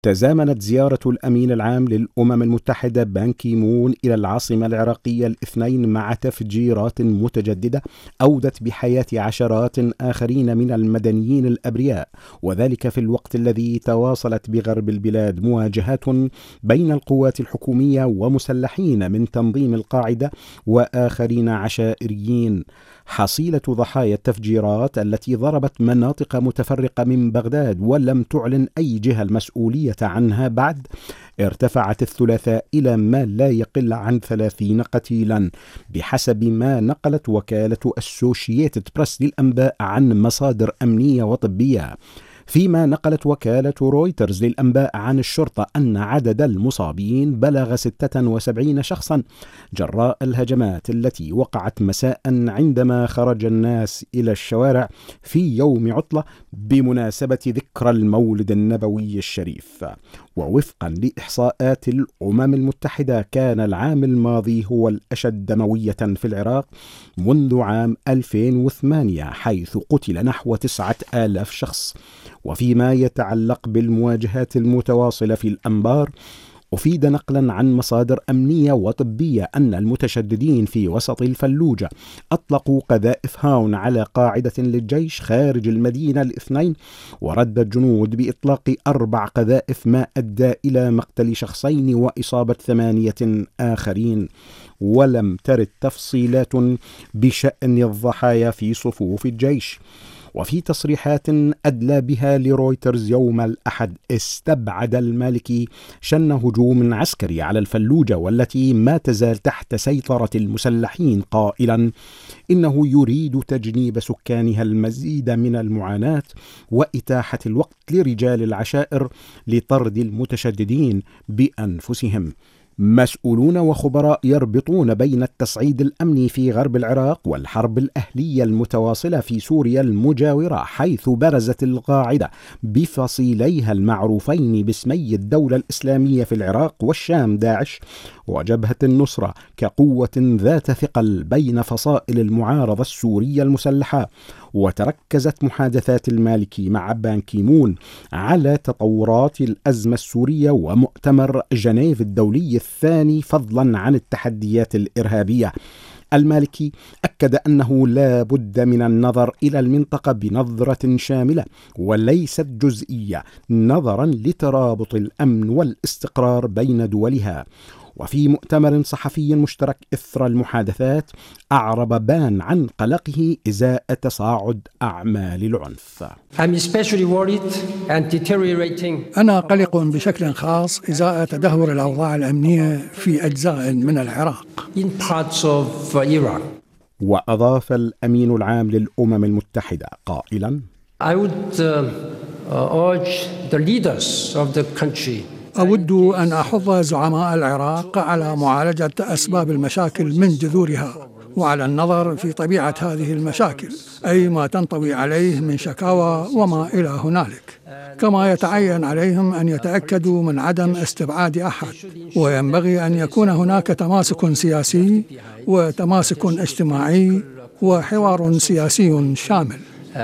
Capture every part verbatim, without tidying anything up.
تزامنت زيارة الأمين العام للأمم المتحدة بان كي مون إلى العاصمة العراقية الاثنين مع تفجيرات متجددة أودت بحياة عشرات آخرين من المدنيين الأبرياء، وذلك في الوقت الذي تواصلت بغرب البلاد مواجهات بين القوات الحكومية ومسلحين من تنظيم القاعدة وآخرين عشائريين. حصيلة ضحايا التفجيرات التي ضربت مناطق متفرقة من بغداد ولم تعلن أي جهة المسؤولية عنها بعد ارتفعت الثلاثاء إلى ما لا يقل عن ثلاثين قتيلا بحسب ما نقلت وكالة أسوشييتد بريس للأنباء عن مصادر أمنية وطبية، فيما نقلت وكالة رويترز للأنباء عن الشرطة أن عدد المصابين بلغ ستة وسبعين شخصا جراء الهجمات التي وقعت مساء عندما خرج الناس إلى الشوارع في يوم عطلة بمناسبة ذكرى المولد النبوي الشريف. ووفقا لإحصاءات الأمم المتحدة كان العام الماضي هو الأشد دموية في العراق منذ عام ألفين وثمانية، حيث قتل نحو تسعة آلاف شخص. وفيما يتعلق بالمواجهات المتواصلة في الأنبار، أفيد نقلا عن مصادر أمنية وطبية أن المتشددين في وسط الفلوجة أطلقوا قذائف هاون على قاعدة للجيش خارج المدينة الاثنين، ورد الجنود بإطلاق أربع قذائف ما أدى إلى مقتل شخصين وإصابة ثمانية آخرين. ولم ترد تفصيلات بشأن الضحايا في صفوف الجيش. وفي تصريحات أدلى بها لرويترز يوم الأحد، استبعد المالكي شن هجوم عسكري على الفلوجة والتي ما تزال تحت سيطرة المسلحين، قائلا إنه يريد تجنيب سكانها المزيد من المعاناة وإتاحة الوقت لرجال العشائر لطرد المتشددين بأنفسهم. مسؤولون وخبراء يربطون بين التصعيد الأمني في غرب العراق والحرب الأهلية المتواصلة في سوريا المجاورة، حيث برزت القاعدة بفصيليها المعروفين باسمي الدولة الإسلامية في العراق والشام داعش، وجبهة النصرة كقوة ذات ثقل بين فصائل المعارضة السورية المسلحة. وتركزت محادثات المالكي مع بان كي مون على تطورات الأزمة السورية ومؤتمر جنيف الدولي الثاني فضلا عن التحديات الإرهابية. المالكي أكد أنه لا بد من النظر إلى المنطقة بنظرة شاملة وليست جزئية، نظرا لترابط الأمن والاستقرار بين دولها. وفي مؤتمر صحفي مشترك إثر المحادثات أعرب بان عن قلقه إزاء تصاعد أعمال العنف. أنا قلق بشكل خاص إزاء تدهور الأوضاع الأمنية في أجزاء من العراق. وأضاف الأمين العام للأمم المتحدة قائلا: I would uh, urge the leaders of the country أود أن أحض زعماء العراق على معالجة أسباب المشاكل من جذورها، وعلى النظر في طبيعة هذه المشاكل، أي ما تنطوي عليه من شكاوى وما إلى هنالك. كما يتعين عليهم أن يتأكدوا من عدم استبعاد أحد، وينبغي أن يكون هناك تماسك سياسي وتماسك اجتماعي وحوار سياسي شامل.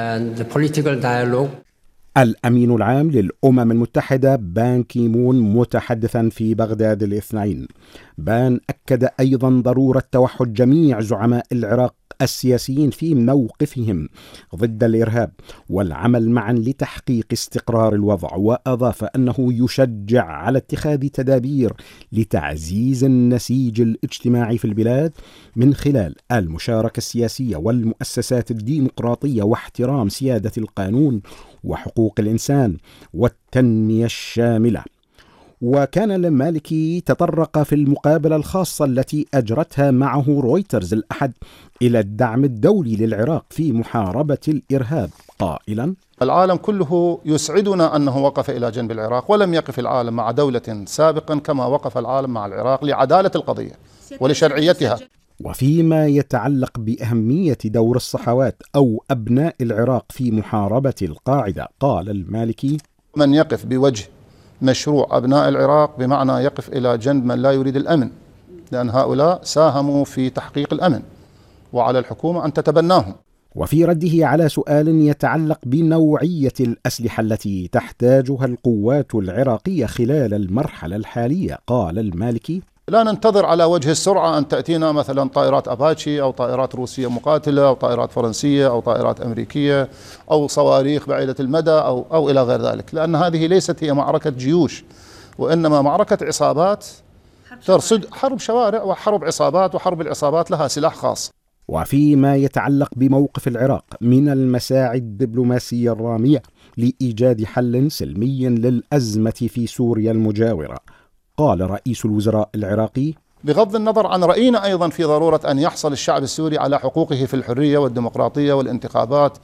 الأمين العام للأمم المتحدة بان كي مون متحدثا في بغداد الاثنين، بان أكد أيضا ضرورة توحد جميع زعماء العراق السياسيين في موقفهم ضد الإرهاب والعمل معا لتحقيق استقرار الوضع. وأضاف أنه يشجع على اتخاذ تدابير لتعزيز النسيج الاجتماعي في البلاد من خلال المشاركة السياسية والمؤسسات الديمقراطية واحترام سيادة القانون وحقوق الإنسان والتنمية الشاملة. وكان المالكي تطرق في المقابلة الخاصة التي أجرتها معه رويترز الأحد إلى الدعم الدولي للعراق في محاربة الإرهاب، قائلا: العالم كله يسعدنا أنه وقف إلى جنب العراق، ولم يقف العالم مع دولة سابقا كما وقف العالم مع العراق لعدالة القضية ولشرعيتها. وفيما يتعلق بأهمية دور الصحوات أو أبناء العراق في محاربة القاعدة، قال المالكي: من يقف بوجه مشروع أبناء العراق بمعنى يقف إلى جنب من لا يريد الأمن، لأن هؤلاء ساهموا في تحقيق الأمن وعلى الحكومة أن تتبناهم. وفي رده على سؤال يتعلق بنوعية الأسلحة التي تحتاجها القوات العراقية خلال المرحلة الحالية، قال المالكي: لا ننتظر على وجه السرعة أن تأتينا مثلا طائرات أباتشي أو طائرات روسية مقاتلة أو طائرات فرنسية أو طائرات أمريكية أو صواريخ بعيدة المدى أو, أو إلى غير ذلك، لأن هذه ليست هي معركة جيوش، وإنما معركة عصابات ترصد، حرب شوارع وحرب عصابات، وحرب العصابات لها سلاح خاص. وفيما يتعلق بموقف العراق من المساعي الدبلوماسية الرامية لإيجاد حل سلمي للأزمة في سوريا المجاورة، قال رئيس الوزراء العراقي: بغض النظر عن رأينا أيضا في ضرورة أن يحصل الشعب السوري على حقوقه في الحرية والديمقراطية والانتخابات،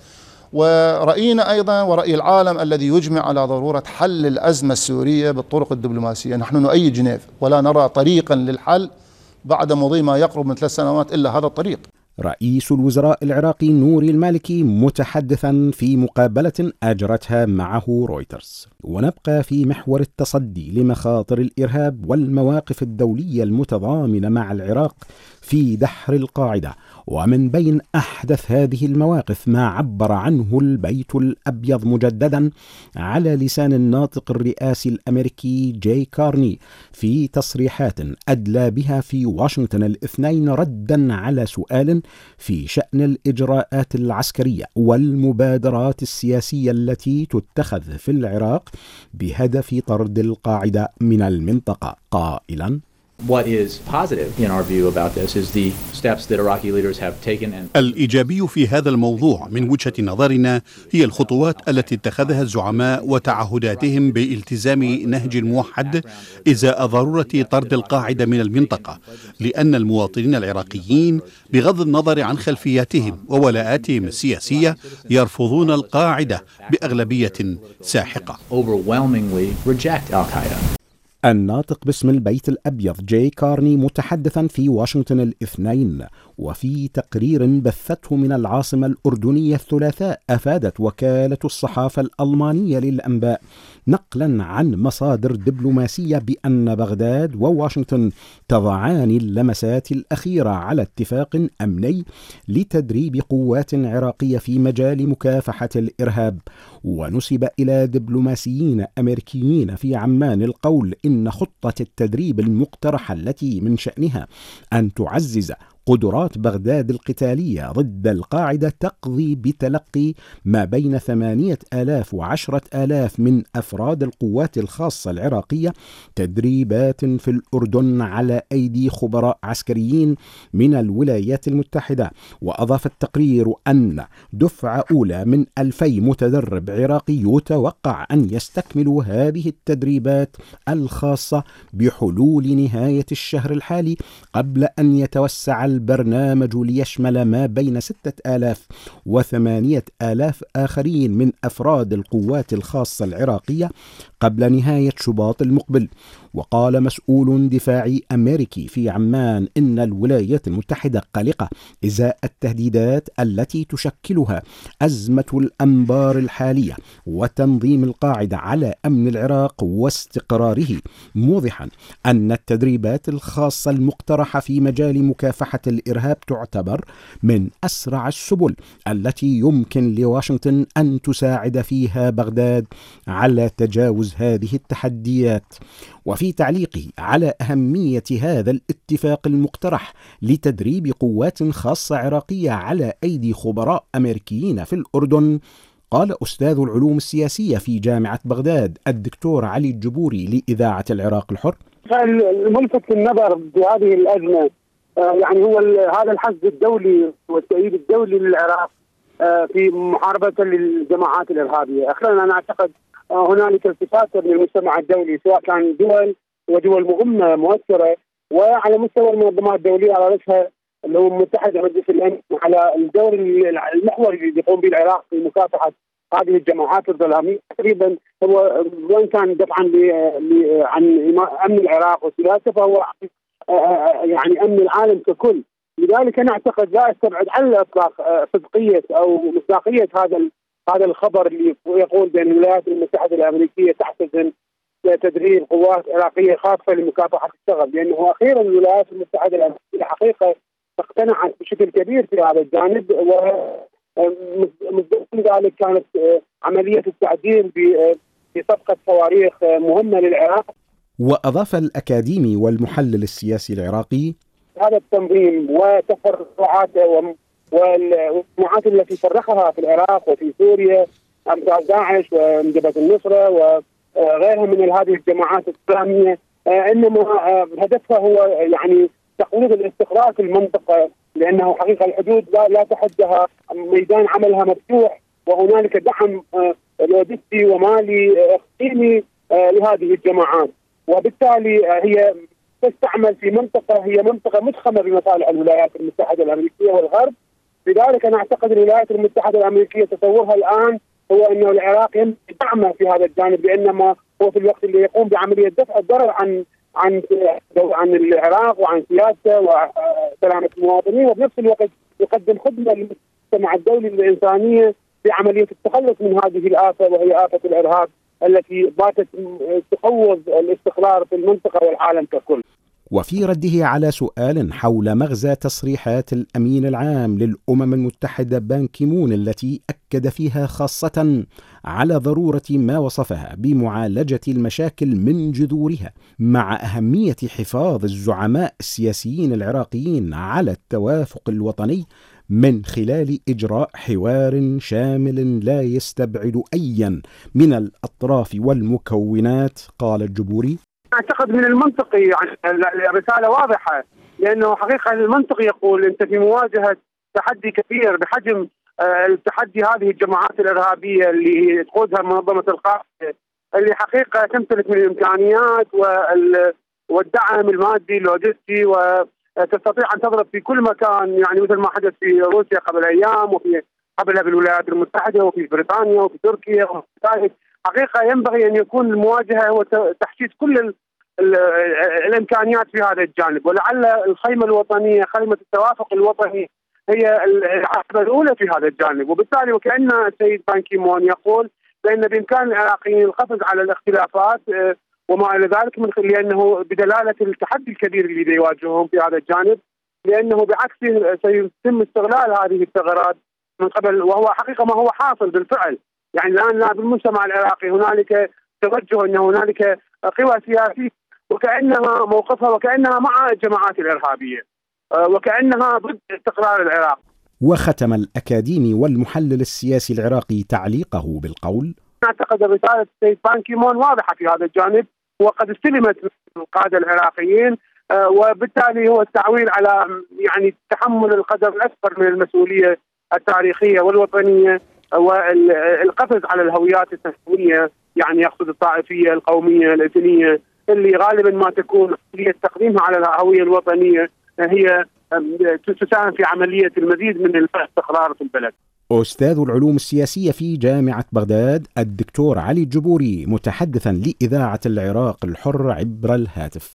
ورأينا أيضا ورأي العالم الذي يجمع على ضرورة حل الأزمة السورية بالطرق الدبلوماسية. نحن نؤيد جنيف ولا نرى طريقا للحل بعد مضي ما يقرب من ثلاث سنوات إلا هذا الطريق. رئيس الوزراء العراقي نوري المالكي متحدثا في مقابلة أجرتها معه رويترز. ونبقى في محور التصدي لمخاطر الإرهاب والمواقف الدولية المتضامنة مع العراق في دحر القاعدة. ومن بين أحدث هذه المواقف ما عبر عنه البيت الأبيض مجددا على لسان الناطق الرئاسي الأمريكي جاي كارني في تصريحات أدلى بها في واشنطن الاثنين ردا على سؤال في شأن الإجراءات العسكرية والمبادرات السياسية التي تتخذ في العراق بهدف طرد القاعدة من المنطقة، قائلا: What is positive in our view about this is the steps that Iraqi leaders have taken and الإيجابي في هذا الموضوع من وجهة نظرنا هي الخطوات التي اتخذها الزعماء وتعهداتهم بالتزام نهج موحد إزاء ضرورة طرد القاعدة من المنطقة، لأن المواطنين العراقيين بغض النظر عن خلفياتهم وولاءاتهم السياسية يرفضون القاعدة بأغلبية ساحقة. overwhelmingly reject Al-Qaeda. الناطق باسم البيت الأبيض جاي كارني متحدثا في واشنطن الاثنين وفي تقرير بثته من العاصمة الأردنية الثلاثاء، أفادت وكالة الصحافة الألمانية للأنباء نقلا عن مصادر دبلوماسية بأن بغداد وواشنطن تضعان اللمسات الأخيرة على اتفاق أمني لتدريب قوات عراقية في مجال مكافحة الإرهاب. ونسب إلى دبلوماسيين أمريكيين في عمان القول إن خطة التدريب المقترحة التي من شأنها أن تعزز قدرات بغداد القتالية ضد القاعدة تقضي بتلقي ما بين ثمانية آلاف وعشرة آلاف من أفراد القوات الخاصة العراقية تدريبات في الأردن على أيدي خبراء عسكريين من الولايات المتحدة. وأضاف التقرير أن دفعة أولى من ألفي متدرب عراقي يتوقع أن يستكملوا هذه التدريبات الخاصة بحلول نهاية الشهر الحالي، قبل أن يتوسع البرنامج ليشمل ما بين ستة آلاف وثمانية آلاف آخرين من أفراد القوات الخاصة العراقية قبل نهاية شباط المقبل. وقال مسؤول دفاعي أمريكي في عمان إن الولايات المتحدة قلقة إزاء التهديدات التي تشكلها أزمة الأنبار الحالية وتنظيم القاعدة على أمن العراق واستقراره، موضحا أن التدريبات الخاصة المقترحة في مجال مكافحة الإرهاب تعتبر من أسرع السبل التي يمكن لواشنطن أن تساعد فيها بغداد على تجاوز هذه التحديات. وفي تعليقه على أهمية هذا الاتفاق المقترح لتدريب قوات خاصة عراقية على أيدي خبراء أمريكيين في الأردن، قال أستاذ العلوم السياسية في جامعة بغداد الدكتور علي الجبوري لإذاعة العراق الحر: الملفت للنظر بهذه الأزمة يعني هو هذا الحشد الدولي والتأييد الدولي للعراق في محاربة للجماعات الإرهابية. أخيرا أنا أعتقد هنالك التفات من المجتمع الدولي، سواء كان دول ودول مهمة مؤثرة وعلى مستوى المنظمات الدولية على رأسها الأمم المتحدة مجلس الأمن، على الدور المحوري اللي يقوم به العراق في مكافحة هذه الجماعات الظلامية. تقريبا هو وإن كان دفعا عن أمن العراق وسياسته فهو يعني أمن العالم ككل. لذلك أنا أعتقد لا أستبعد على الإطلاق صدقية أو مصداقية هذا هذا الخبر اللي يقول بأن الولايات المتحدة الأمريكية تحتضن تدريب قوات عراقية خاصة لمكافحة الشغب، لأنه أخيرا الولايات المتحدة الأمريكية حقيقة اقتنعت بشكل كبير في هذا الجانب، من ذلك كانت عملية التعديل بصفقة صواريخ مهمة للعراق. وأضاف الأكاديمي والمحلل السياسي العراقي: هذا التنظيم وتفرعاته والمجموعات التي فرخها في العراق وفي سوريا أمثال داعش وجبهة النصرة وغيرها من هذه الجماعات الإسلامية، إنما هدفها هو يعني تقويض الاستقرار في المنطقة، لأنه حقيقة الحدود لا, لا تحدها، ميدان عملها مفتوح، وهنالك دعم لوجستي ومالي إقليمي لهذه الجماعات، وبالتالي هي تستعمل في منطقة هي منطقة مدخمة بمصالح الولايات المتحدة الأمريكية والغرب. لذلك أنا أعتقد الولايات المتحدة الأمريكية تصورها الآن هو أن العراق يمكن دعمه في هذا الجانب، لأنما هو في الوقت اللي يقوم بعملية دفع الضرر عن عن عن العراق وعن سياسته وسلامة المواطنين، وبنفس الوقت يقدم خدمة للمجتمع الدولي الإنسانية في عملية التخلص من هذه الآفة، وهي آفة الإرهاب التي باتت تقوض الاستقرار في المنطقة والعالم ككل. وفي رده على سؤال حول مغزى تصريحات الأمين العام للأمم المتحدة بان كيمون التي أكد فيها خاصة على ضرورة ما وصفها بمعالجة المشاكل من جذورها، مع أهمية حفاظ الزعماء السياسيين العراقيين على التوافق الوطني من خلال إجراء حوار شامل لا يستبعد أيا من الأطراف والمكونات، قال الجبوري: أعتقد من المنطقي يعني الرسالة واضحة، لأنه حقيقة المنطقي يقول أنت في مواجهة تحدي كبير بحجم التحدي هذه الجماعات الإرهابية اللي تقودها منظمة القاعدة، اللي حقيقة تمتلك من الإمكانيات والدعم المادي اللوجستي، وتستطيع أن تضرب في كل مكان، يعني مثل ما حدث في روسيا قبل أيام، وفي قبلها بالولايات المتحدة، وفي بريطانيا، وفي تركيا وفي حقيقة ينبغي أن يكون المواجهة هو تحشيد كل ال ال الإمكانيات في هذا الجانب، ولعل الخيمة الوطنية، خيمة التوافق الوطني، هي العقبة الأولى في هذا الجانب. وبالتالي وكأن السيد بان كيمون يقول بأن بإمكان العراقيين القفز على الاختلافات وما إلى ذلك، من لأنه بدلالة التحدي الكبير اللي يواجههم في هذا الجانب، لأنه بعكسه سيتم استغلال هذه الثغرات من قبل، وهو حقيقة ما هو حاصل بالفعل. يعني الآن بالمجتمع العراقي هنالك توجه أن هنالك قوى سياسية وكأنها موقفها وكأنها مع الجماعات الإرهابية وكأنها ضد استقرار العراق. وختم الأكاديمي والمحلل السياسي العراقي تعليقه بالقول: أعتقد رسالة السيد بان كيمون واضحة في هذا الجانب، وقد استلمت من القادة العراقيين، وبالتالي هو التعويل على يعني تحمل القدر الأكبر من المسؤولية التاريخية والوطنية، والقفز على الهويات التسوية، يعني يقصد الطائفية القومية الإثنية اللي غالبا ما تكون عملية تقديمها على الهوية الوطنية هي تساهم في عملية المزيد من الاستقرار في البلد. أستاذ العلوم السياسية في جامعة بغداد الدكتور علي الجبوري، متحدثا لإذاعة العراق الحر عبر الهاتف.